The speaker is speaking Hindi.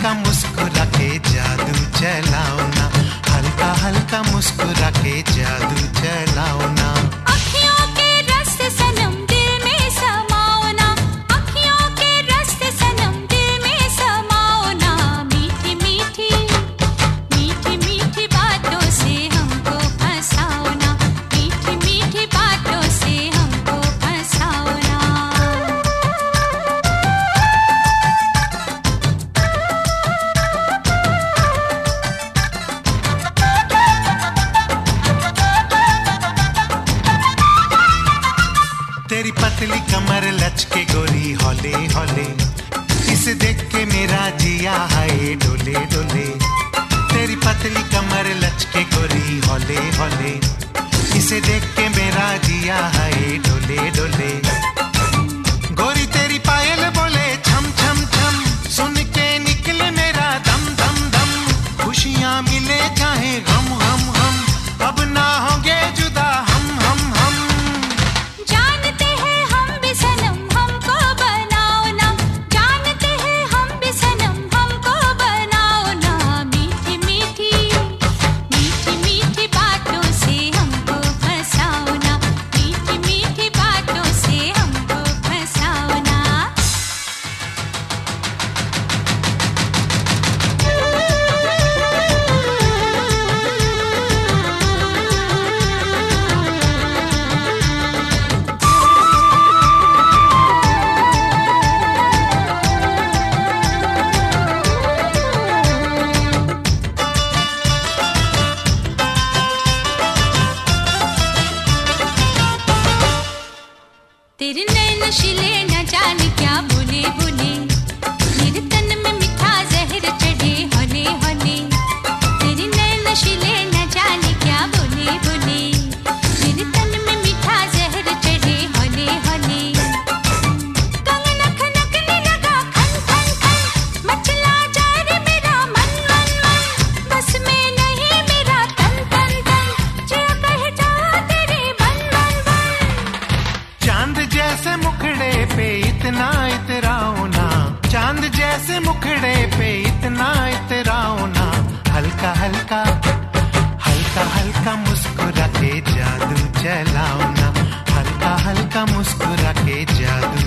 हल्का मुस्कुरा के जादू चलाओ ना, हल्का हल्का मुस्कुरा के जादू चलाओ ना। अखियों के रस से सनम दिल में समाओ ना, अखियों के रस से सनम दिल में समाओ ना। मीठी मीठी मीठी मीठी बातों से हमको फंसाओ ना, मीठी मीठी बातों से हमको फंसाओ ना। तेरी पतली कमर लचके गोरी हौले हौले, इसे देख के मेरा जिया है डोले डोले। तेरी पतली कमर लचके गोरी हौले हौले, इसे देख के मेरा जिया है डोले डोले। गोरी तेरी पायल बोले छम छम छम, सुन के निकले मेरा दम दम दम। खुशियां मिले चाहे गम गम गम, अब ना होंगे जुदा हम हम हम। जानते हैं हम भी सनम हमको बनाओ ना, जानते हैं हम भी सनम हमको बनाओ ना। मीठी मीठी मीठी मीठी बातों से हमको फंसाओ ना, मीठी मीठी बातों से हमको फंसाओ ना। तेरे नैन नशीले न जाने क्या बोले बोले, मेरे तन में मीठा जहर चढ़े हौले हौले। तेरे नैन नशीले न जाने क्या बोले बोले, मेरे तन में मीठा जहर चढ़े हौले हौले। कंगना खनकने लगा खन खन खन, मचला जा रे मेरा मन मन मन। बस में नहीं मेरा तन तन तन, जिया कह जा तेरे बन बन बन। चांद जैसे मुखड़े पे इतना इतराओ ना, चांद जैसे मुखड़े पे इतना इतराओ ना। हल्का हल्का हल्का हल्का मुस्कुरा के जादू चलाओ ना, हल्का हल्का मुस्कुरा के जादू